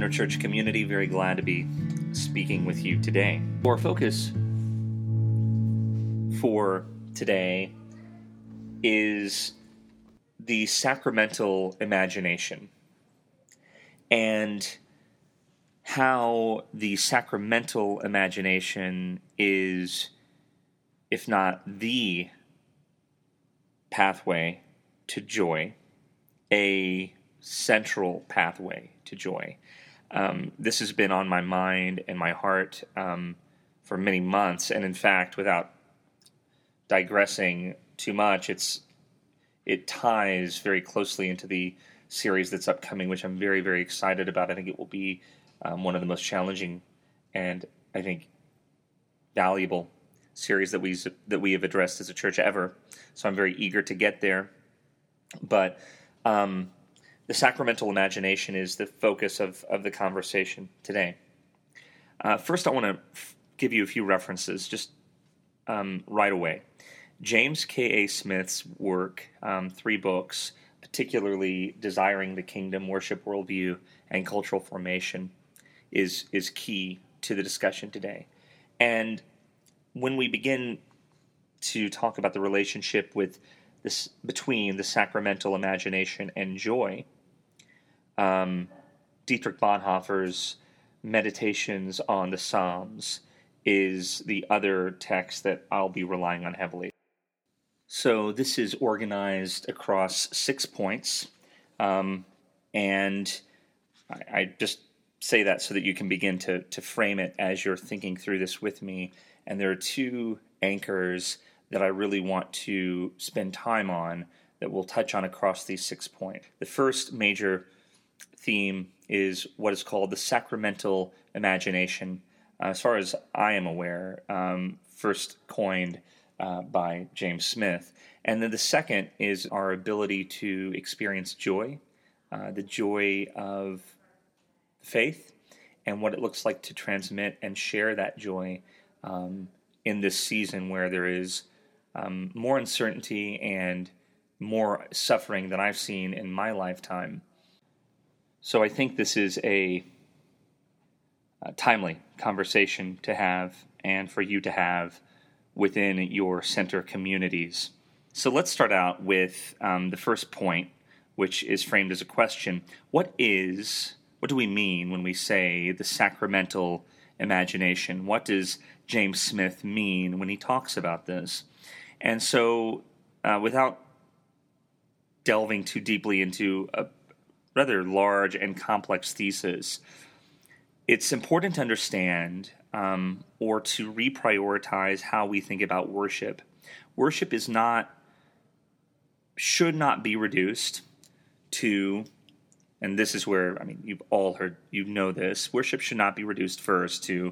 Center Church community. Very glad to be speaking with you today. Our focus for today is the sacramental imagination and how the sacramental imagination is, if not the pathway to joy, a central pathway to joy. This has been on my mind and my heart for many months, and in fact, without digressing too much, it ties very closely into the series that's upcoming, which I'm very, very excited about. I think it will be one of the most challenging and I think valuable series that we have addressed as a church ever. So I'm very eager to get there. But the sacramental imagination is the focus of the conversation today. First, I want to give you a few references just right away. James K.A. Smith's work, 3 books, particularly Desiring the Kingdom, Worship Worldview, and Cultural Formation, is key to the discussion today. And when we begin to talk about the relationship between the sacramental imagination and joy, Dietrich Bonhoeffer's Meditations on the Psalms is the other text that I'll be relying on heavily. So this is organized across 6 points, and I just say that so that you can begin to frame it as you're thinking through this with me. And there are 2 anchors that I really want to spend time on that we'll touch on across these 6 points. The first major theme is what is called the sacramental imagination. As far as I am aware, first coined by James Smith. And then the second is our ability to experience joy, the joy of faith, and what it looks like to transmit and share that joy in this season where there is more uncertainty and more suffering than I've seen in my lifetime. So I think this is a timely conversation to have and for you to have within your center communities. So let's start out with the first point, which is framed as a question. What do we mean when we say the sacramental imagination? What does James Smith mean when he talks about this? And so without delving too deeply into a rather large and complex thesis, it's important to understand or to reprioritize how we think about worship. Worship should not be reduced to, and this is where, you've all heard, you know this, worship should not be reduced first to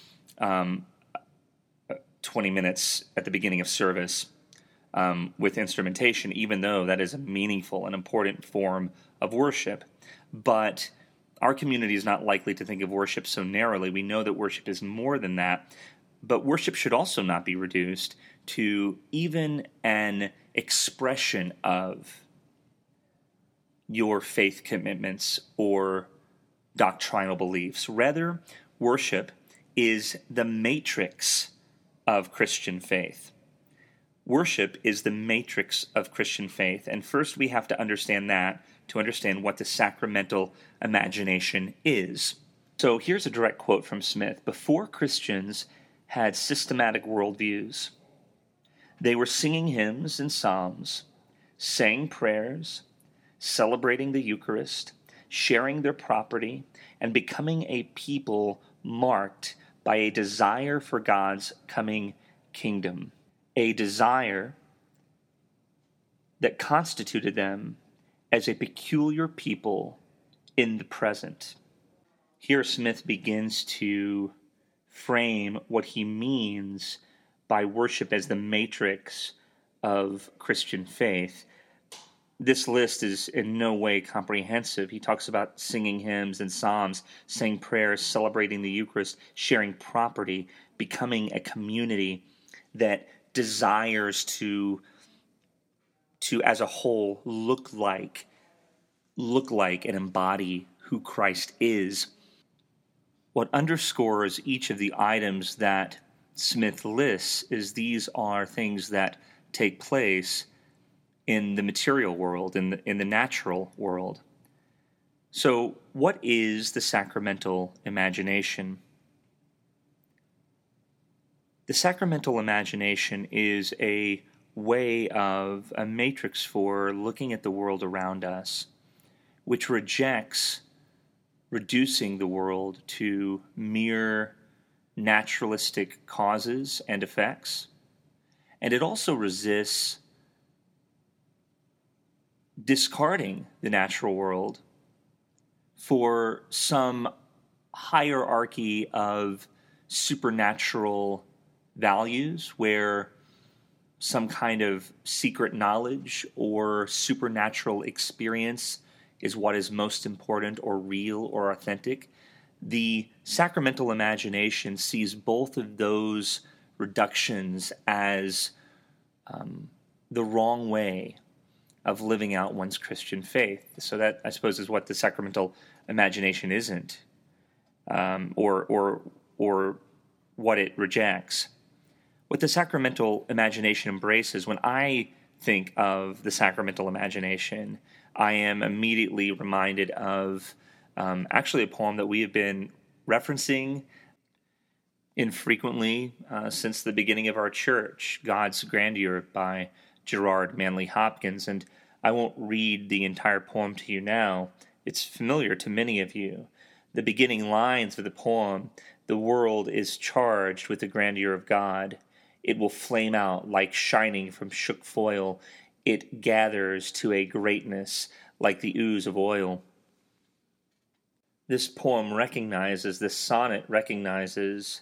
20 minutes at the beginning of service with instrumentation, even though that is a meaningful and important form of worship. But our community is not likely to think of worship so narrowly. We know that worship is more than that, but worship should also not be reduced to even an expression of your faith commitments or doctrinal beliefs. Rather, worship is the matrix of Christian faith. Worship is the matrix of Christian faith, and first we have to understand that to understand what the sacramental imagination is. So here's a direct quote from Smith. Before Christians had systematic worldviews, they were singing hymns and psalms, saying prayers, celebrating the Eucharist, sharing their property, and becoming a people marked by a desire for God's coming kingdom, a desire that constituted them as a peculiar people in the present. Here Smith begins to frame what he means by worship as the matrix of Christian faith. This list is in no way comprehensive. He talks about singing hymns and psalms, saying prayers, celebrating the Eucharist, sharing property, becoming a community that desires to as a whole look like and embody who Christ is. What underscores each of the items that Smith lists is these are things that take place in the material world, in the natural world. So, what is the sacramental imagination? The sacramental imagination is a way of a matrix for looking at the world around us, which rejects reducing the world to mere naturalistic causes and effects. And it also resists discarding the natural world for some hierarchy of supernatural values where some kind of secret knowledge or supernatural experience is what is most important or real or authentic. The sacramental imagination sees both of those reductions as the wrong way of living out one's Christian faith. So that, I suppose, is what the sacramental imagination isn't, or what it rejects. What the sacramental imagination embraces, when I think of the sacramental imagination, I am immediately reminded of actually a poem that we have been referencing infrequently since the beginning of our church, God's Grandeur by Gerard Manley Hopkins. And I won't read the entire poem to you now. It's familiar to many of you. The beginning lines of the poem: "The world is charged with the grandeur of God. It will flame out like shining from shook foil. It gathers to a greatness like the ooze of oil." This poem recognizes, this sonnet recognizes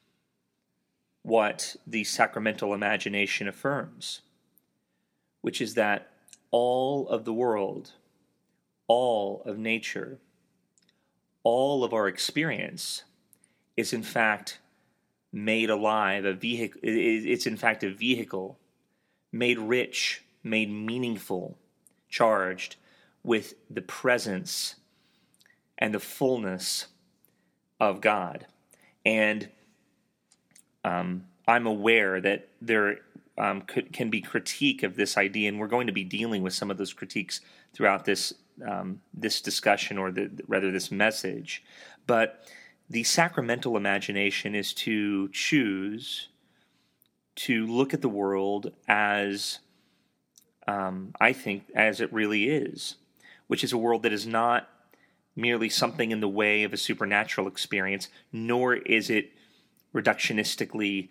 what the sacramental imagination affirms, which is that all of the world, all of nature, all of our experience is in fact made alive, a vehicle. It's in fact a vehicle, made rich, made meaningful, charged with the presence and the fullness of God. And I'm aware that there can be critique of this idea, and we're going to be dealing with some of those critiques throughout this discussion, or rather this message. But the sacramental imagination is to choose to look at the world as, I think, as it really is, which is a world that is not merely something in the way of a supernatural experience, nor is it reductionistically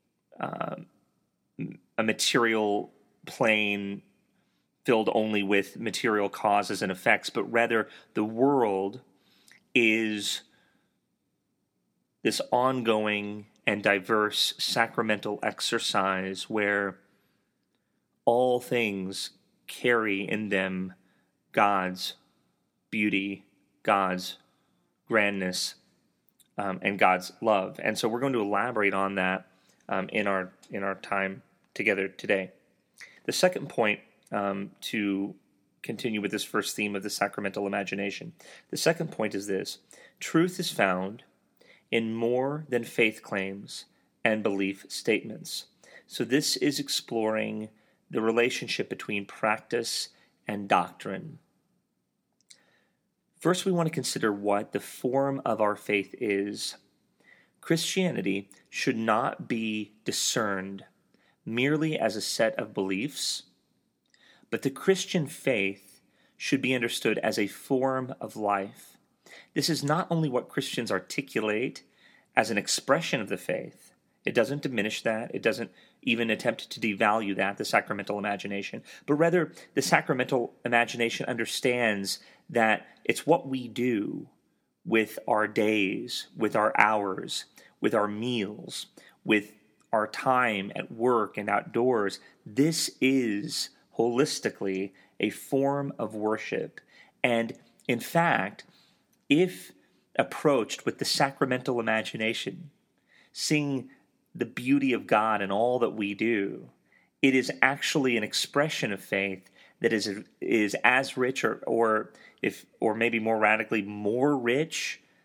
a material plane filled only with material causes and effects, but rather the world is this ongoing and diverse sacramental exercise where all things carry in them God's beauty, God's grandness, and God's love. And so we're going to elaborate on that in our time together today. The second point, to continue with this first theme of the sacramental imagination, the second point is this: truth is found in more than faith claims and belief statements. So this is exploring the relationship between practice and doctrine. First, we want to consider what the form of our faith is. Christianity should not be discerned merely as a set of beliefs, but the Christian faith should be understood as a form of life. This is not only what Christians articulate as an expression of the faith. It doesn't diminish that. It doesn't even attempt to devalue that, the sacramental imagination. But rather, the sacramental imagination understands that it's what we do with our days, with our hours, with our meals, with our time at work and outdoors. This is holistically a form of worship. And in fact, if approached with the sacramental imagination, seeing the beauty of God in all that we do, it is actually an expression of faith that is as rich, or maybe more radically, more rich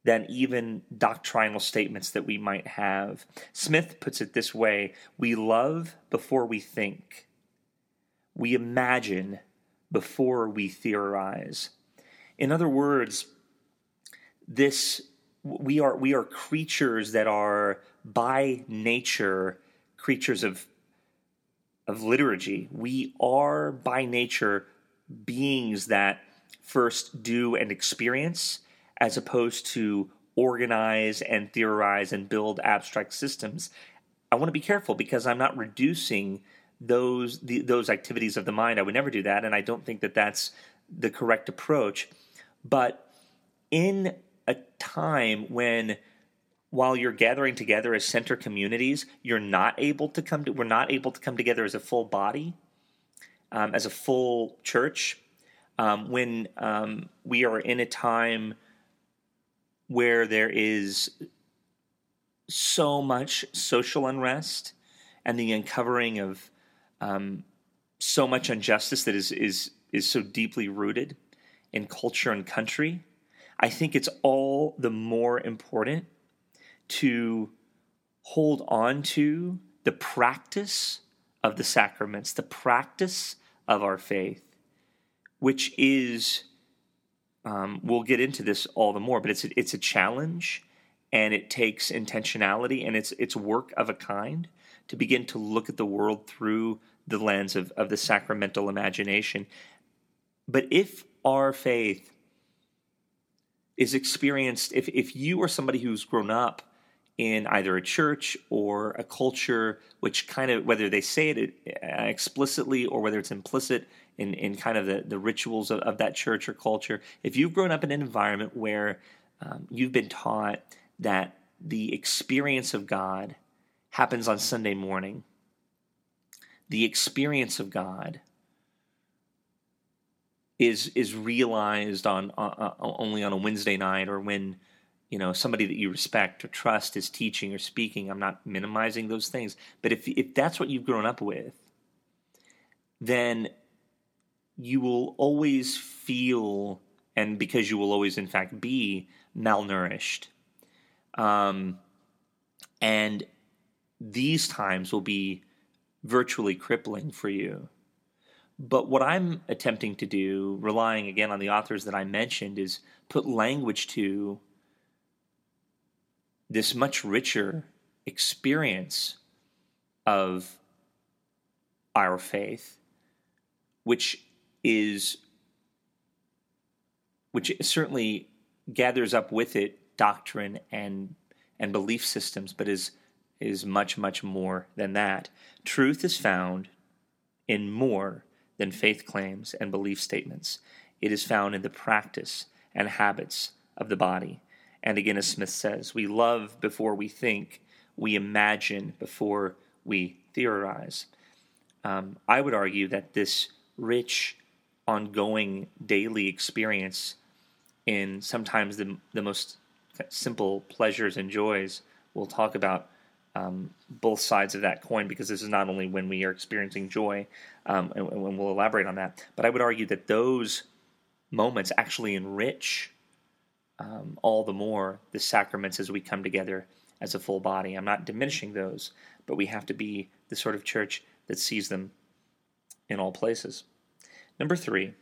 than even doctrinal statements that we might have. Smith puts it this way: we love before we think. We imagine before we theorize. In other words, we are creatures that are by nature creatures of liturgy. We are by nature beings that first do and experience, as opposed to organize and theorize and build abstract systems. I want to be careful because I'm not reducing those activities of the mind. I would never do that, and I don't think that that's the correct approach. But in a time when, while you're gathering together as center communities, we're not able to come together as a full body, as a full church, when we are in a time where there is so much social unrest and the uncovering of so much injustice that is so deeply rooted in culture and country, I think it's all the more important to hold on to the practice of the sacraments, the practice of our faith, which is, we'll get into this all the more, but it's a challenge, and it takes intentionality, and it's work of a kind to begin to look at the world through the lens of the sacramental imagination. But if our faith is experienced, if you are somebody who's grown up in either a church or a culture, which kind of, whether they say it explicitly or whether it's implicit in kind of the rituals of that church or culture, if you've grown up in an environment where you've been taught that the experience of God happens on Sunday morning, the experience of God is realized on only on a Wednesday night, or when somebody that you respect or trust is teaching or speaking. I'm not minimizing those things, but if that's what you've grown up with, then you will always feel, and because you will always in fact be, malnourished, and these times will be virtually crippling for you. But what I'm attempting to do, relying again on the authors that I mentioned, is put language to this much richer experience of our faith, which certainly gathers up with it doctrine and belief systems, but is much, much more than that. Truth is found in more than faith claims and belief statements. It is found in the practice and habits of the body. And again, as Smith says, we love before we think, we imagine before we theorize. I would argue that this rich, ongoing, daily experience in sometimes the most simple pleasures and joys, we'll talk about both sides of that coin, because this is not only when we are experiencing joy, and we'll elaborate on that, but I would argue that those moments actually enrich all the more the sacraments as we come together as a full body. I'm not diminishing those, but we have to be the sort of church that sees them in all places. Number 3,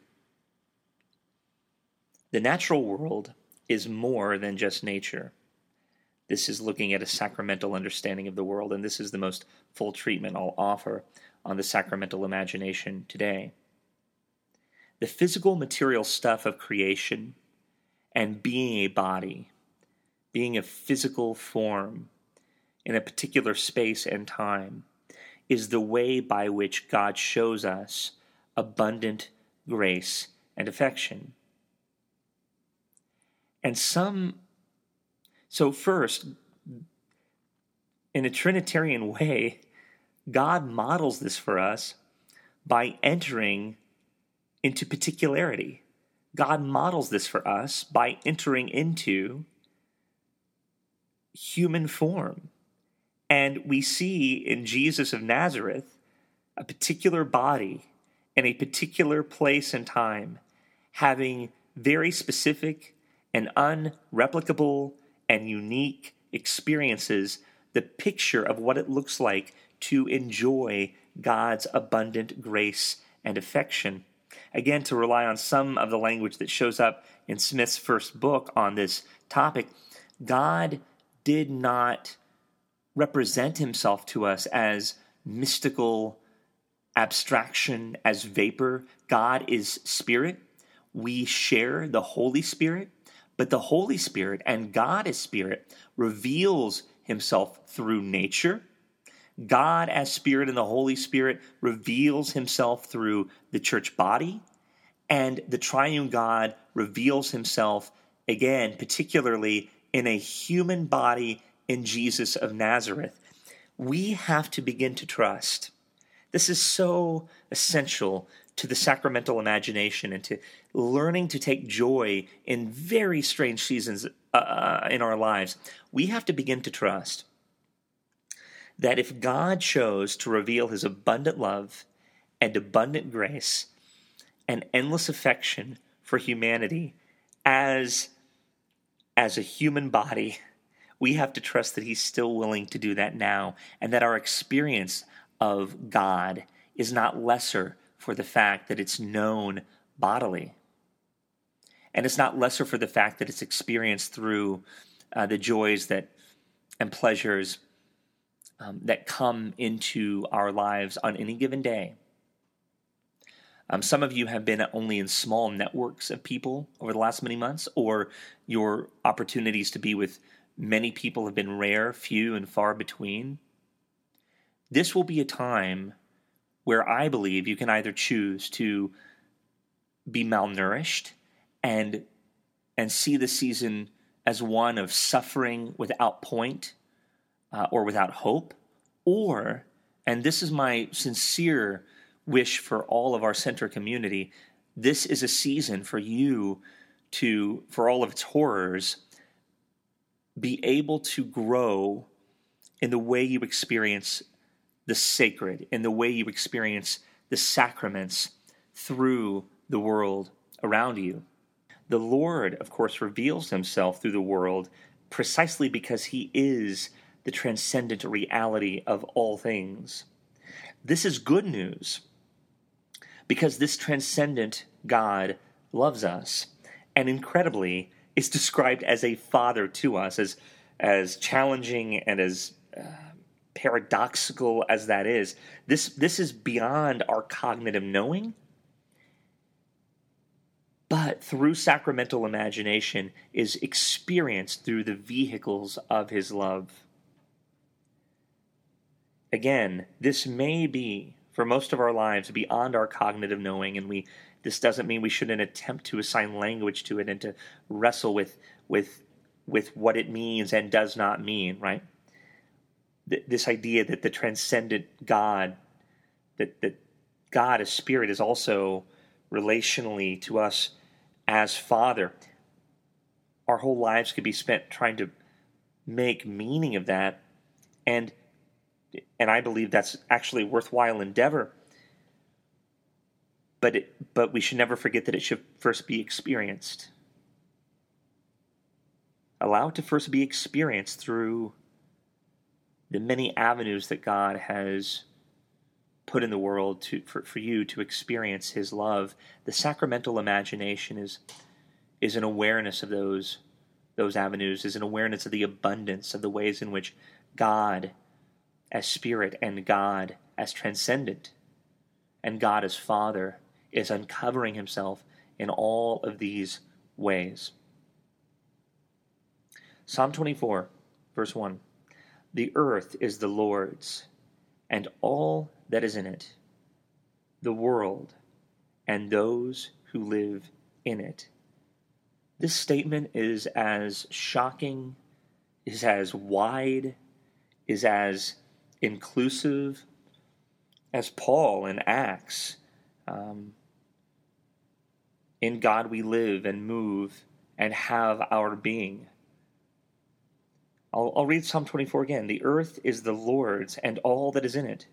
the natural world is more than just nature. This is looking at a sacramental understanding of the world, and this is the most full treatment I'll offer on the sacramental imagination today. The physical material stuff of creation and being a body, being a physical form in a particular space and time, is the way by which God shows us abundant grace and affection. And so first, in a Trinitarian way, God models this for us by entering into particularity. God models this for us by entering into human form. And we see in Jesus of Nazareth a particular body in a particular place and time, having very specific and unreplicable and unique experiences the picture of what it looks like to enjoy God's abundant grace and affection. Again, to rely on some of the language that shows up in Smith's first book on this topic, God did not represent himself to us as mystical abstraction, as vapor. God is spirit. We share the Holy Spirit, but the Holy Spirit, and God as spirit, reveals himself through nature. God as spirit and the Holy Spirit reveals himself through the church body, and the triune God reveals himself, again, particularly in a human body in Jesus of Nazareth. We have to begin to trust. This is so essential to the sacramental imagination and to learning to take joy in very strange seasons in our lives. We have to begin to trust that if God chose to reveal his abundant love and abundant grace and endless affection for humanity as a human body, we have to trust that he's still willing to do that now, and that our experience of God is not lesser for the fact that it's known bodily. And it's not lesser for the fact that it's experienced through the joys and pleasures that come into our lives on any given day. Some of you have been only in small networks of people over the last many months, or your opportunities to be with many people have been rare, few, and far between. This will be a time where I believe you can either choose to be malnourished and see the season as one of suffering without point or without hope, or, and this is my sincere wish for all of our center community, this is a season for you to, for all of its horrors, be able to grow in the way you experience the sacred, in the way you experience the sacraments through the world around you. The Lord, of course, reveals himself through the world precisely because he is the transcendent reality of all things. This is good news because this transcendent God loves us, and incredibly is described as a father to us, as challenging and as paradoxical as that is. This is beyond our cognitive knowing, but through sacramental imagination is experienced through the vehicles of his love. Again, this may be, for most of our lives, beyond our cognitive knowing, and this doesn't mean we shouldn't attempt to assign language to it and to wrestle with what it means and does not mean, right? This idea that the transcendent God, that God as spirit is also relationally to us as Father. Our whole lives could be spent trying to make meaning of that, and I believe that's actually a worthwhile endeavor. But we should never forget that it should first be experienced. Allow it to first be experienced through the many avenues that God has put in the world for you to experience his love. The sacramental imagination is an awareness of those avenues, is an awareness of the abundance of the ways in which God as spirit and God as transcendent and God as Father is uncovering himself in all of these ways. Psalm 24, verse 1. The earth is the Lord's, and all that is in it, the world, and those who live in it. This statement is as shocking, is as wide, is as inclusive as Paul in Acts. In God we live and move and have our being. I'll read Psalm 24 again. The earth is the Lord's and all that is in it,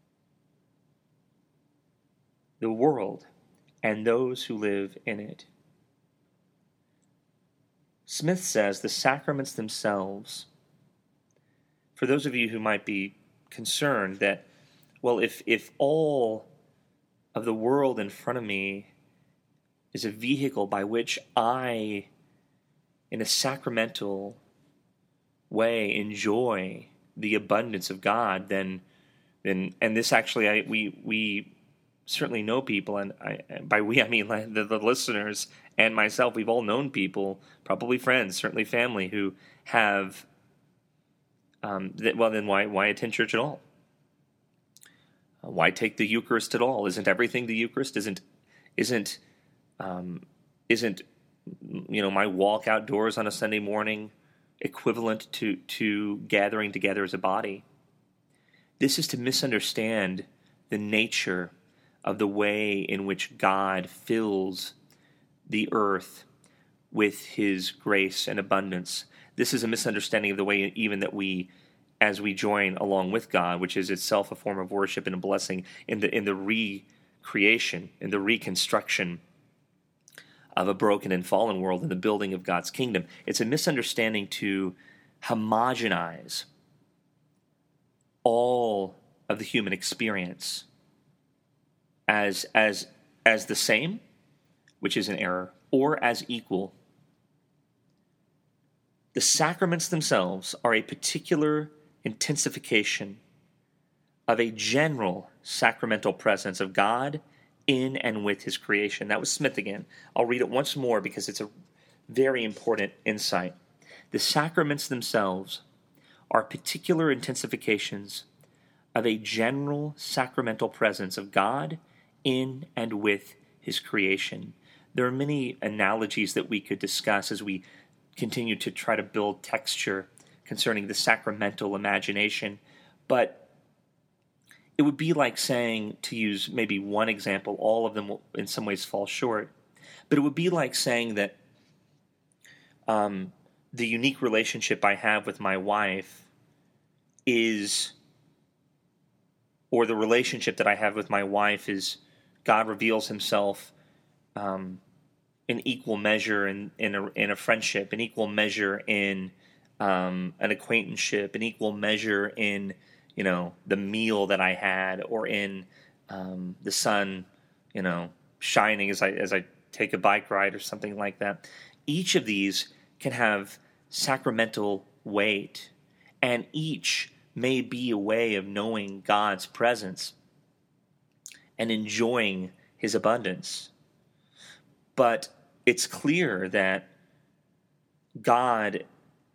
the world and those who live in it. Smith says the sacraments themselves, for those of you who might be concerned that, well, if all of the world in front of me is a vehicle by which I, in a sacramental way, enjoy the abundance of God, then and this actually, we certainly know people, and by we I mean the listeners and myself. We've all known people, probably friends, certainly family, who have. Well, then why attend church at all? Why take the Eucharist at all? Isn't everything the Eucharist? Isn't my walk outdoors on a Sunday morning equivalent to gathering together as a body? This is to misunderstand the nature of the way in which God fills the earth with His grace and abundance. This is a misunderstanding of the way even that we, as we join along with God, which is itself a form of worship and a blessing in the recreation, in the reconstruction of a broken and fallen world, in the building of God's kingdom. It's a misunderstanding to homogenize all of the human experience as the same, which is an error, or as equal. The sacraments themselves are a particular intensification of a general sacramental presence of God in and with His creation. That was Smith again. I'll read it once more because it's a very important insight. The sacraments themselves are particular intensifications of a general sacramental presence of God in and with His creation. There are many analogies that we could discuss as we continue to try to build texture concerning the sacramental imagination, but it would be like saying, to use maybe one example, all of them will in some ways fall short, but it would be like saying that the unique relationship I have with my wife is, or the relationship that I have with my wife is, God reveals Himself in equal measure in a friendship, in equal measure in an acquaintanceship, in equal measure in the meal that I had, or in the sun shining as I take a bike ride or something like that. Each of these can have sacramental weight, and each may be a way of knowing God's presence and enjoying His abundance. But it's clear that God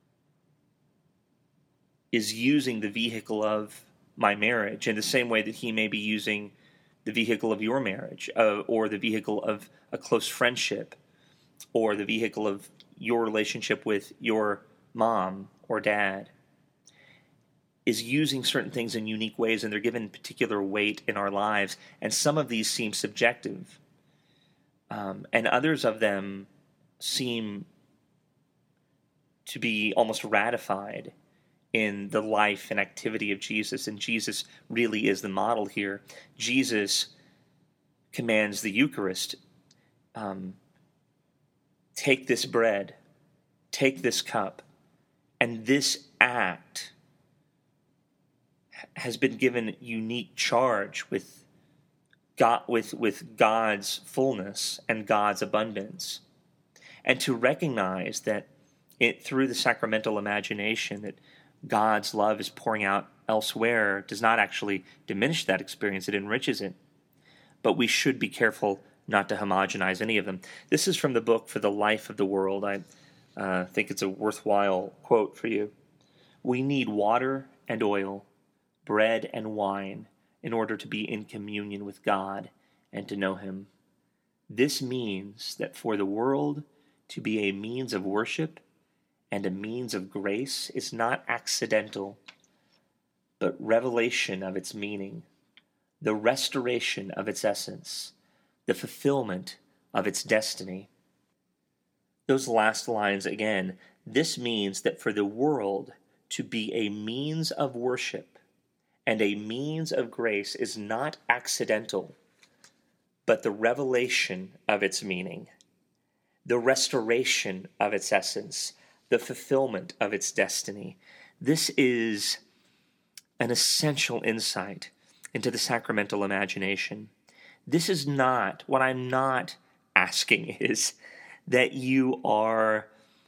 is using the vehicle of my marriage in the same way that He may be using the vehicle of your marriage, or the vehicle of a close friendship, or the vehicle of your relationship with your mom or dad, is using certain things in unique ways, and they're given particular weight in our lives. And some of these seem subjective, and others of them seem to be almost ratified in the life and activity of Jesus. And Jesus really is the model here. Jesus commands the Eucharist, take this bread, take this cup, and this act has been given unique charge with God, with God's fullness and God's abundance, and to recognize that through the sacramental imagination that God's love is pouring out elsewhere does not actually diminish that experience; it enriches it. But we should be careful not to homogenize any of them. This is from the book For the Life of the World. I think it's a worthwhile quote for you. We need water and oil, bread and wine, in order to be in communion with God and to know Him. This means that for the world to be a means of worship and a means of grace is not accidental, but revelation of its meaning, the restoration of its essence, the fulfillment of its destiny. Those last lines again, this means that for the world to be a means of worship and a means of grace is not accidental, but the revelation of its meaning, the restoration of its essence, the fulfillment of its destiny. This is an essential insight into the sacramental imagination. This is not, what I'm not asking is that you are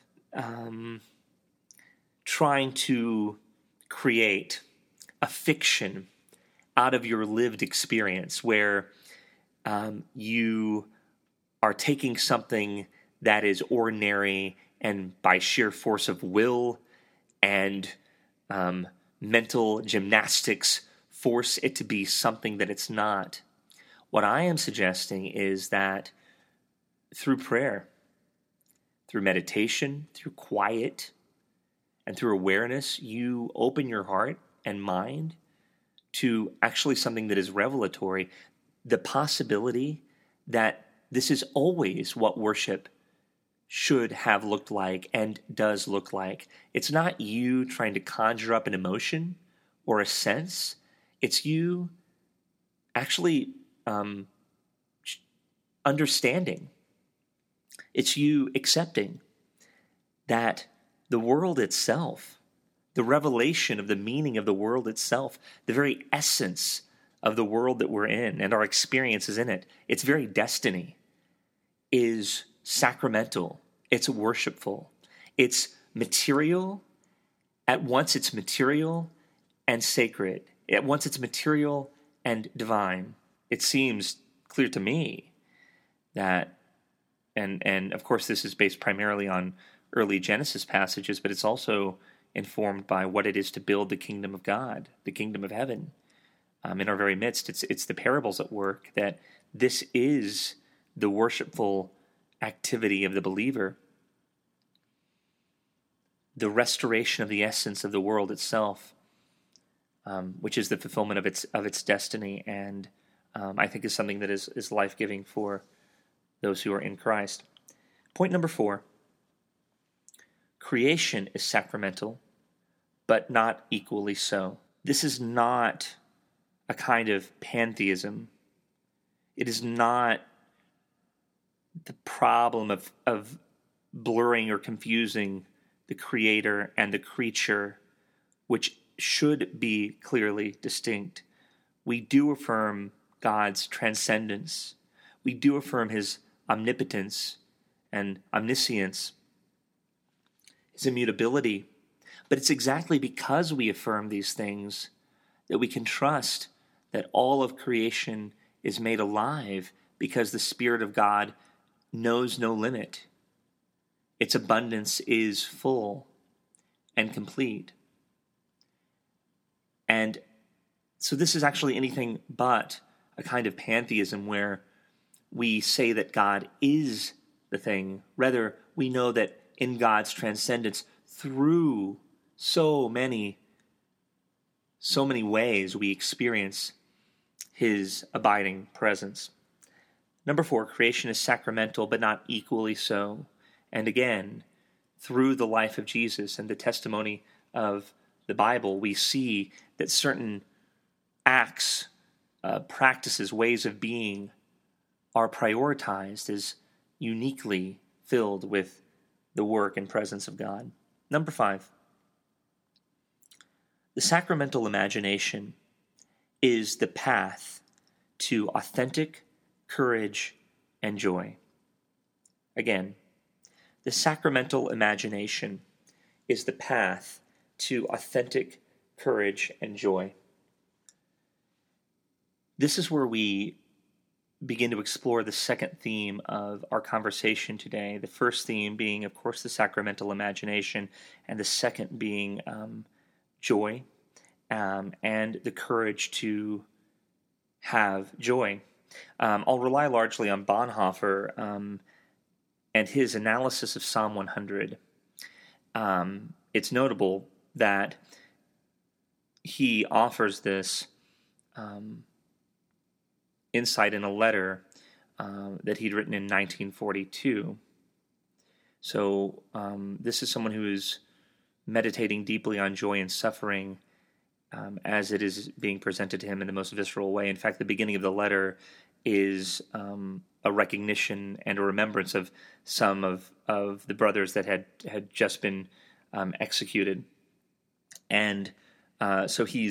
trying to create a fiction out of your lived experience where you are taking something that is ordinary and by sheer force of will and mental gymnastics force it to be something that it's not. What I am suggesting is that through prayer, through meditation, through quiet, and through awareness, you open your heart and mind to actually something that is revelatory, the possibility that this is always what worship should have looked like and does look like. It's not you trying to conjure up an emotion or a sense. It's you actually understanding. It's you accepting that the world itself, the revelation of the meaning of the world itself, the very essence of the world that we're in and our experiences in it, its very destiny is sacramental, it's worshipful, it's material. At once it's material and sacred. At once it's material and divine. It seems clear to me that, and of course this is based primarily on early Genesis passages, but it's also informed by what it is to build the kingdom of God, the kingdom of heaven, in our very midst. It's the parables at work, that this is the worshipful activity of the believer, the restoration of the essence of the world itself, which is the fulfillment of its destiny, and I think is something that is life-giving for those who are in Christ. Point number 4, creation is sacramental, but not equally so. This is not a kind of pantheism. It is not the problem of blurring or confusing the creator and the creature, which should be clearly distinct. We do affirm God's transcendence. We do affirm his omnipotence and omniscience, his immutability. But it's exactly because we affirm these things that we can trust that all of creation is made alive because the Spirit of God knows no limit. Its abundance is full and complete. And so this is actually anything but a kind of pantheism where we say that God is the thing. Rather, we know that in God's transcendence, through so many ways, we experience his abiding presence. Number 4, creation is sacramental, but not equally so. And again, through the life of Jesus and the testimony of the Bible, we see that certain acts, practices, ways of being are prioritized as uniquely filled with the work and presence of God. Number 5, the sacramental imagination is the path to authentic courage and joy. Again, the sacramental imagination is the path to authentic courage and joy. This is where we begin to explore the second theme of our conversation today. The first theme being, of course, the sacramental imagination, and the second being joy and the courage to have joy. I'll rely largely on Bonhoeffer and his analysis of Psalm 100. It's notable that he offers this insight in a letter that he'd written in 1942. So this is someone who is meditating deeply on joy and suffering as it is being presented to him in the most visceral way. In fact, the beginning of the letter is a recognition and a remembrance of some of the brothers that had just been executed. And so he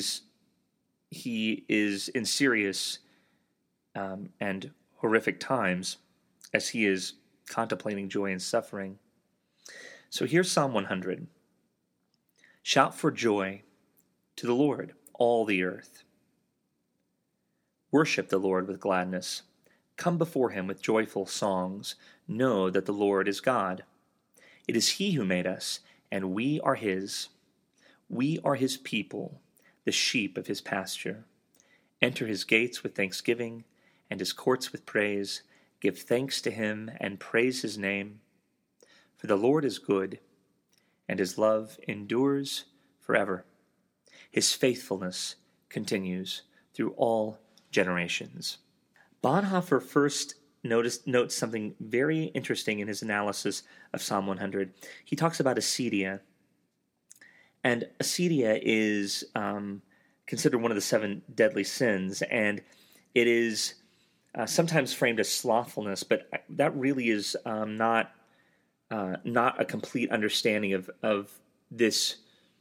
is in serious and horrific times as he is contemplating joy and suffering. So here's Psalm 100. Shout for joy to the Lord, all the earth. Worship the Lord with gladness. Come before him with joyful songs. Know that the Lord is God. It is he who made us, and we are his. We are his people, the sheep of his pasture. Enter his gates with thanksgiving, and his courts with praise. Give thanks to him, and praise his name. For the Lord is good, and his love endures forever. His faithfulness continues through all generations. Bonhoeffer first notes something very interesting in his analysis of Psalm 100. He talks about acedia. And acedia is considered one of the 7 deadly sins, and it is sometimes framed as slothfulness, but that really is not a complete understanding of this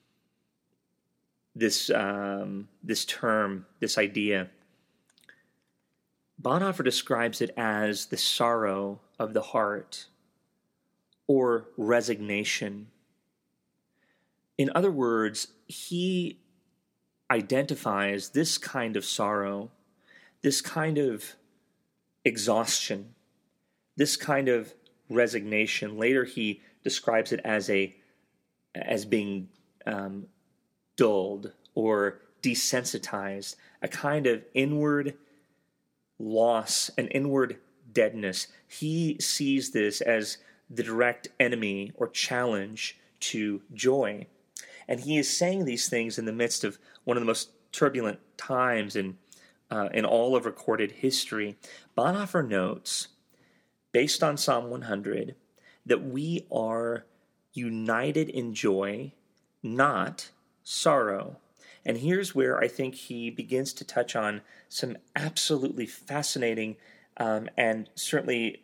term, this idea. Bonhoeffer describes it as the sorrow of the heart or resignation. In other words, he identifies this kind of sorrow, this kind of exhaustion, this kind of resignation. Later, he describes it as being dulled or desensitized, a kind of inward loss, an inward deadness. He sees this as the direct enemy or challenge to joy. And he is saying these things in the midst of one of the most turbulent times in all of recorded history. Bonhoeffer notes, based on Psalm 100, that we are united in joy, not sorrow. And here's where I think he begins to touch on some absolutely fascinating and certainly,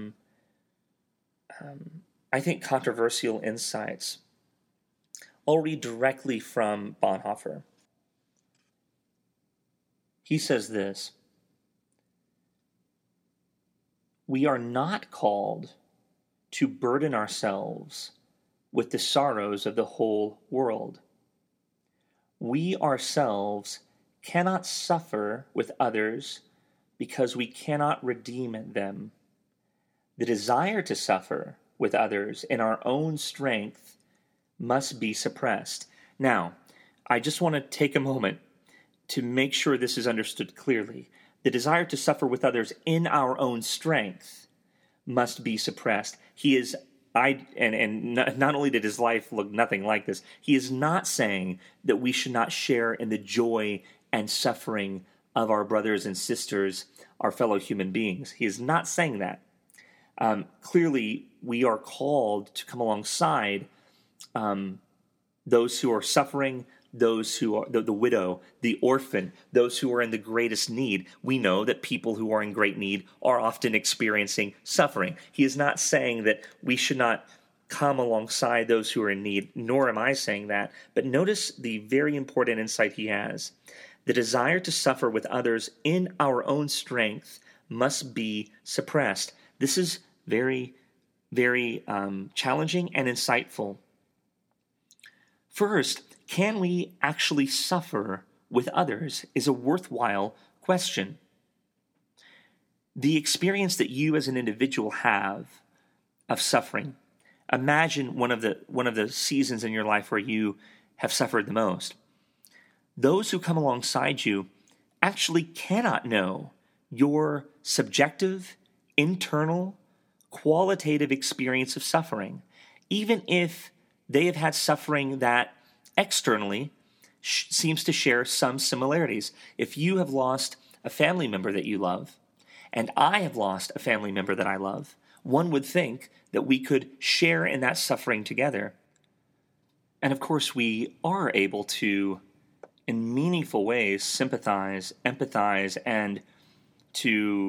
I think, controversial insights. I'll read directly from Bonhoeffer. He says this: we are not called to burden ourselves with the sorrows of the whole world. We ourselves cannot suffer with others because we cannot redeem them. The desire to suffer with others in our own strength must be suppressed. Now, I just want to take a moment to make sure this is understood clearly. The desire to suffer with others in our own strength must be suppressed. Not only did his life look nothing like this, he is not saying that we should not share in the joy and suffering of our brothers and sisters, our fellow human beings. He is not saying that. Clearly, we are called to come alongside those who are suffering, those who are the widow, the orphan, those who are in the greatest need. We know that people who are in great need are often experiencing suffering. He is not saying that we should not come alongside those who are in need, nor am I saying that. But notice the very important insight he has. The desire to suffer with others in our own strength must be suppressed. This is very, very challenging and insightful. First, can we actually suffer with others is a worthwhile question. The experience that you as an individual have of suffering, imagine one of the seasons in your life where you have suffered the most. Those who come alongside you actually cannot know your subjective, internal, qualitative experience of suffering, even if they have had suffering that externally seems to share some similarities. If you have lost a family member that you love, and I have lost a family member that I love, one would think that we could share in that suffering together. And of course, we are able to, in meaningful ways, sympathize, empathize, and to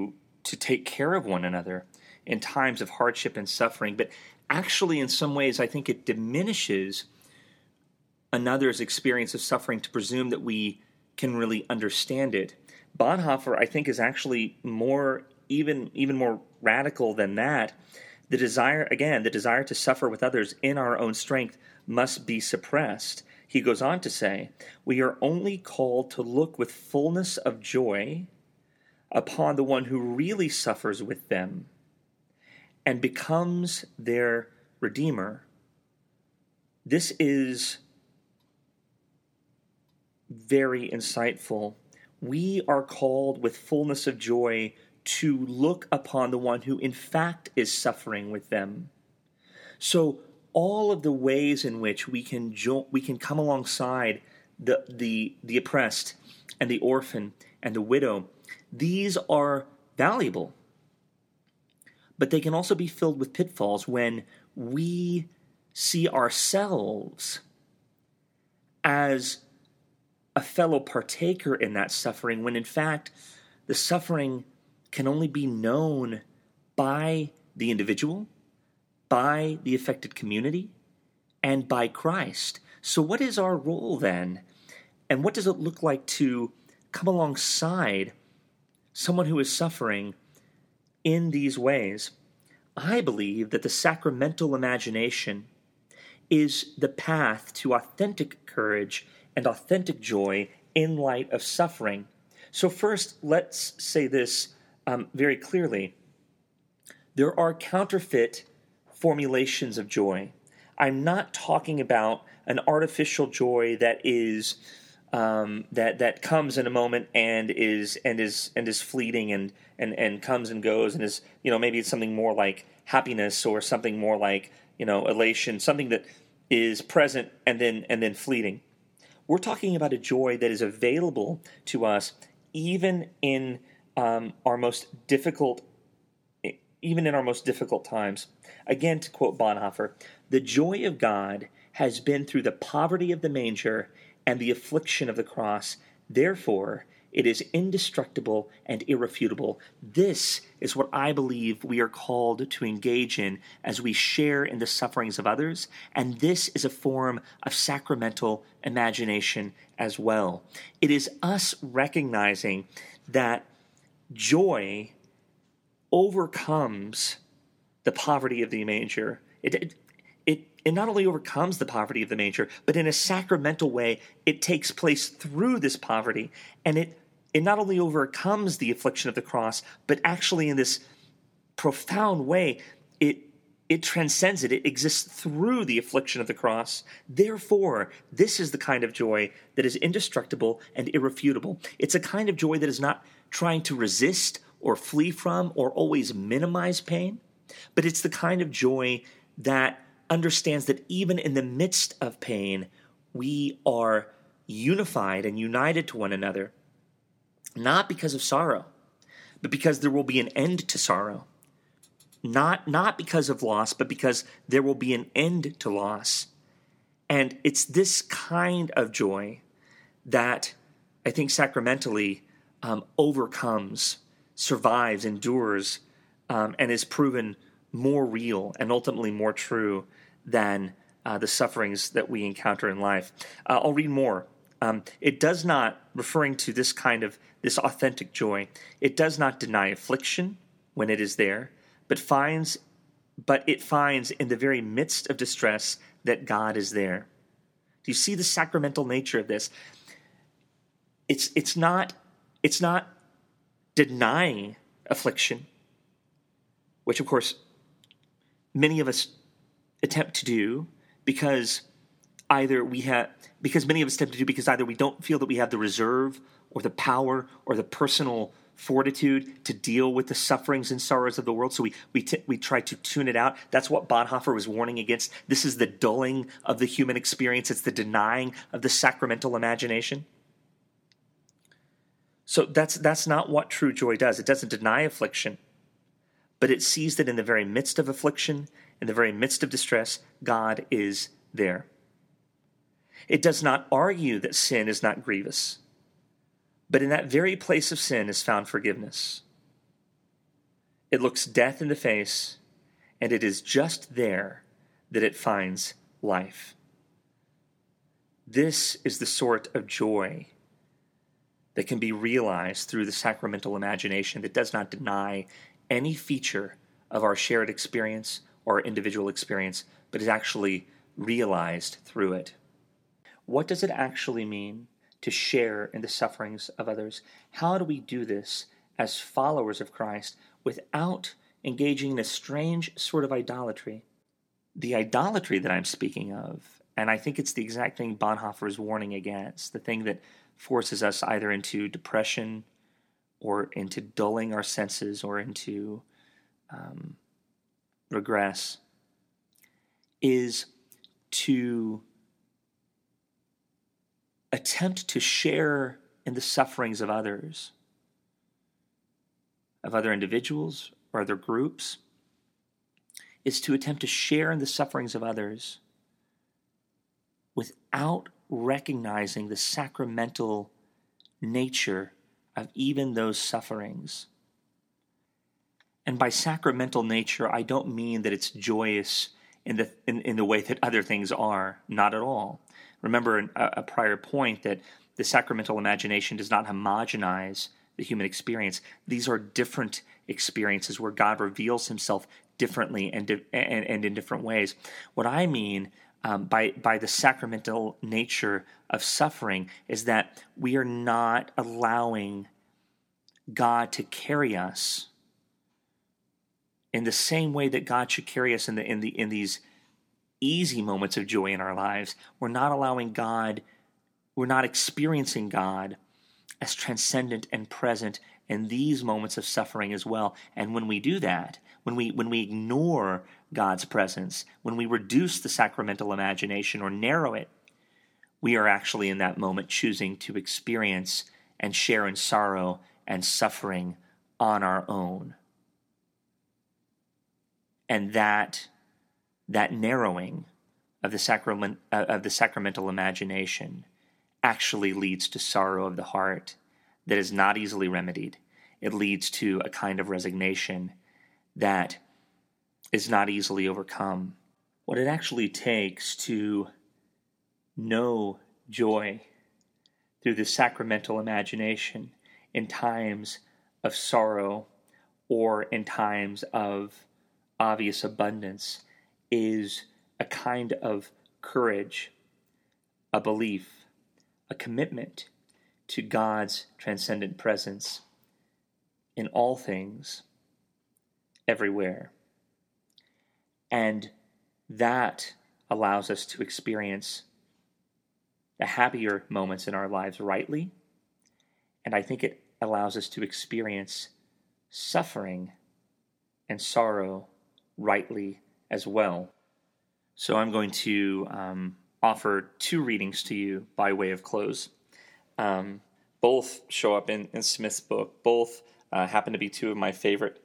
to take care of one another in times of hardship and suffering. But actually, in some ways, I think it diminishes another's experience of suffering to presume that we can really understand it. Bonhoeffer, I think, is actually even more radical than that. The desire to suffer with others in our own strength must be suppressed. He goes on to say, we are only called to look with fullness of joy upon the one who really suffers with them and becomes their Redeemer. This is very insightful. We are called with fullness of joy to look upon the one who in fact is suffering with them. So all of the ways in which we can come alongside the oppressed and the orphan and the widow, these are valuable. But they can also be filled with pitfalls when we see ourselves as a fellow partaker in that suffering, when in fact the suffering can only be known by the individual, by the affected community, and by Christ. So what is our role then? And what does it look like to come alongside someone who is suffering in these ways? I believe that the sacramental imagination is the path to authentic courage and authentic joy in light of suffering. So first, let's say this very clearly. There are counterfeit formulations of joy. I'm not talking about an artificial joy that is that comes in a moment and is fleeting and comes and goes and is, maybe it's something more like happiness or something more like, elation, something that is present and then fleeting. We're talking about a joy that is available to us even in our most difficult times. Again, to quote Bonhoeffer, the joy of God has been through the poverty of the manger and the affliction of the cross. Therefore, it is indestructible and irrefutable. This is what I believe we are called to engage in as we share in the sufferings of others, and this is a form of sacramental imagination as well. It is us recognizing that joy overcomes the poverty of the manger. It not only overcomes the poverty of the manger, but in a sacramental way, it takes place through this poverty, and it not only overcomes the affliction of the cross, but actually in this profound way, it transcends it. It exists through the affliction of the cross. Therefore, this is the kind of joy that is indestructible and irrefutable. It's a kind of joy that is not trying to resist or flee from or always minimize pain, but it's the kind of joy that understands that even in the midst of pain, we are unified and united to one another, not because of sorrow, but because there will be an end to sorrow. Not because of loss, but because there will be an end to loss. And it's this kind of joy that I think sacramentally overcomes, survives, endures, and is proven more real and ultimately more true than the sufferings that we encounter in life. I'll read more. It does not, referring to this authentic joy, it does not deny affliction when it is there, but it finds in the very midst of distress that God is there. Do you see the sacramental nature of this? It's not denying affliction, which of course many of us attempt to do because either we don't feel that we have the reserve or the power or the personal fortitude to deal with the sufferings and sorrows of the world, so we try to tune it out. That's what Bonhoeffer was warning against. This is the dulling of the human experience. It's the denying of the sacramental imagination. So that's not what true joy does. It doesn't deny affliction, but it sees that in the very midst of affliction, in the very midst of distress, God is there. It does not argue that sin is not grievous, but in that very place of sin is found forgiveness. It looks death in the face, and it is just there that it finds life. This is the sort of joy that can be realized through the sacramental imagination that does not deny any feature of our shared experience or individual experience, but is actually realized through it. What does it actually mean to share in the sufferings of others? How do we do this as followers of Christ without engaging in a strange sort of idolatry? The idolatry that I'm speaking of, and I think it's the exact thing Bonhoeffer is warning against, the thing that forces us either into depression or into dulling our senses or into regress, is to attempt to share in the sufferings of others, of other individuals or other groups, is to attempt to share in the sufferings of others without recognizing the sacramental nature of even those sufferings. And by sacramental nature, I don't mean that it's joyous in the way that other things are. Not at all. Remember a prior point that the sacramental imagination does not homogenize the human experience. These are different experiences where God reveals himself differently and in different ways. What I mean by the sacramental nature of suffering is that we are not allowing God to carry us in the same way that God should carry us in these easy moments of joy in our lives. We're not allowing God, we're not experiencing God as transcendent and present in these moments of suffering as well. And when we do that, when we ignore God's presence, when we reduce the sacramental imagination or narrow it, we are actually in that moment choosing to experience and share in sorrow and suffering on our own. And that narrowing of the sacramental imagination actually leads to sorrow of the heart that is not easily remedied. It leads to a kind of resignation that is not easily overcome. What it actually takes to know joy through the sacramental imagination in times of sorrow or in times of obvious abundance is a kind of courage, a belief, a commitment to God's transcendent presence in all things, everywhere. And that allows us to experience the happier moments in our lives rightly, and I think it allows us to experience suffering and sorrow rightly as well. So I'm going to offer two readings to you by way of close. Both show up in Smith's book. Both happen to be two of my favorite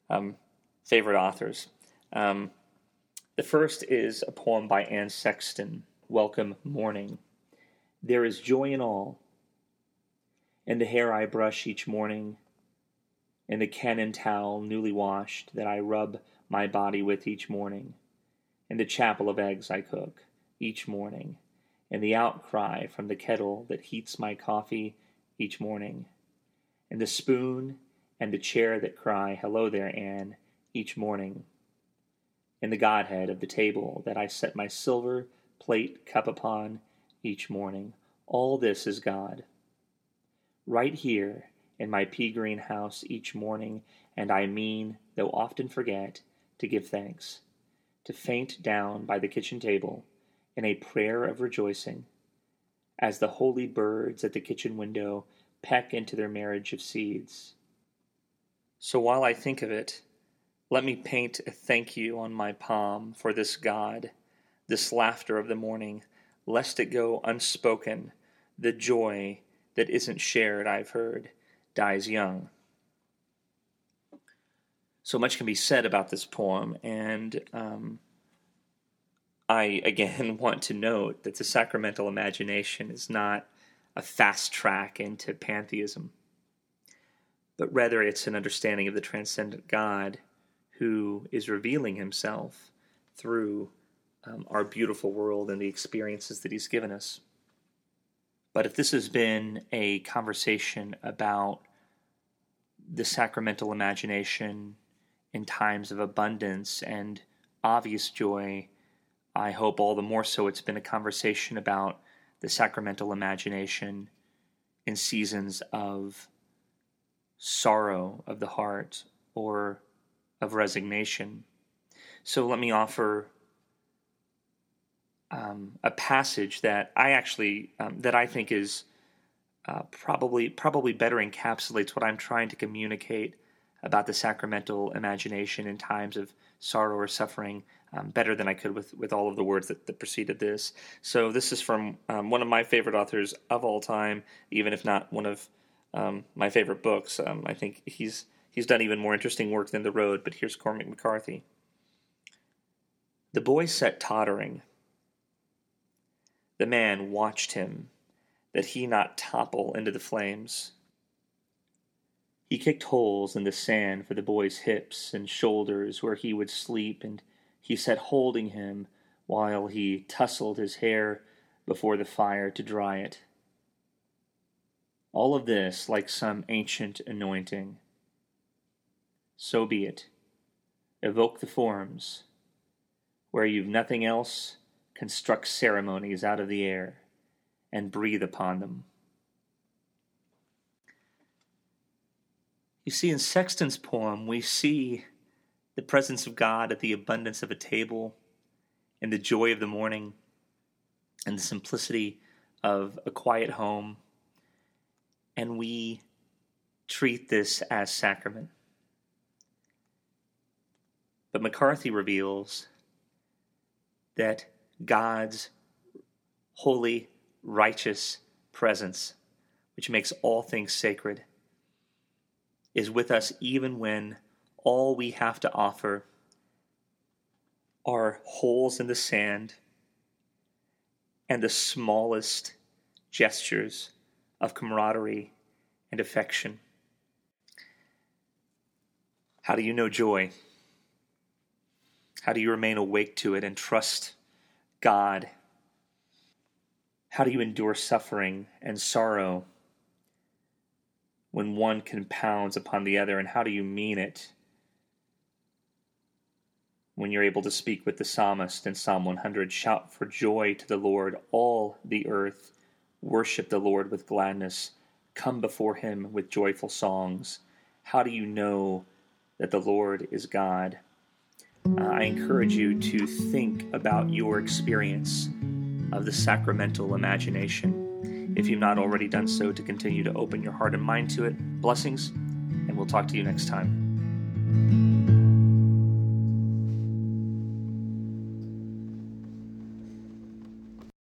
authors. The first is a poem by Anne Sexton, Welcome Morning. There is joy in all, in the hair I brush each morning, in the cannon towel newly washed that I rub my body with each morning, in the chapel of eggs I cook each morning, in the outcry from the kettle that heats my coffee each morning, in the spoon and the chair that cry, "Hello there, Anne," each morning, in the Godhead of the table that I set my silver plate cup upon each morning. All this is God. Right here in my pea green house each morning, and I mean, though often forget, to give thanks, to faint down by the kitchen table in a prayer of rejoicing, as the holy birds at the kitchen window peck into their marriage of seeds. So while I think of it, let me paint a thank you on my palm for this God, this laughter of the morning, lest it go unspoken. The joy that isn't shared, I've heard, dies young. So much can be said about this poem, and I again want to note that the sacramental imagination is not a fast track into pantheism, but rather it's an understanding of the transcendent God who is revealing himself through our beautiful world and the experiences that he's given us. But if this has been a conversation about the sacramental imagination in times of abundance and obvious joy, I hope all the more so it's been a conversation about the sacramental imagination in seasons of sorrow of the heart or of resignation. So let me offer a passage that I actually that I think is probably better encapsulates what I'm trying to communicate about the sacramental imagination in times of sorrow or suffering better than I could with all of the words that preceded this. So this is from one of my favorite authors of all time, even if not one of my favorite books. I think he's done even more interesting work than The Road, but here's Cormac McCarthy. The boy sat tottering. The man watched him, that he not topple into the flames. He kicked holes in the sand for the boy's hips and shoulders where he would sleep, and he sat holding him while he tousled his hair before the fire to dry it. All of this like some ancient anointing. So be it. Evoke the forms. Where you've nothing else, construct ceremonies out of the air and breathe upon them. You see, in Sexton's poem, we see the presence of God at the abundance of a table, and the joy of the morning, and the simplicity of a quiet home, and we treat this as sacrament. But McCarthy reveals that God's holy, righteous presence, which makes all things sacred, is with us even when all we have to offer are holes in the sand and the smallest gestures of camaraderie and affection. How do you know joy? How do you remain awake to it and trust God? How do you endure suffering and sorrow when one compounds upon the other? And how do you mean it when you're able to speak with the psalmist in Psalm 100? Shout for joy to the Lord, all the earth. Worship the Lord with gladness. Come before him with joyful songs. How do you know that the Lord is God? I encourage you to think about your experience of the sacramental imagination, if you've not already done so, to continue to open your heart and mind to it. Blessings, and we'll talk to you next time.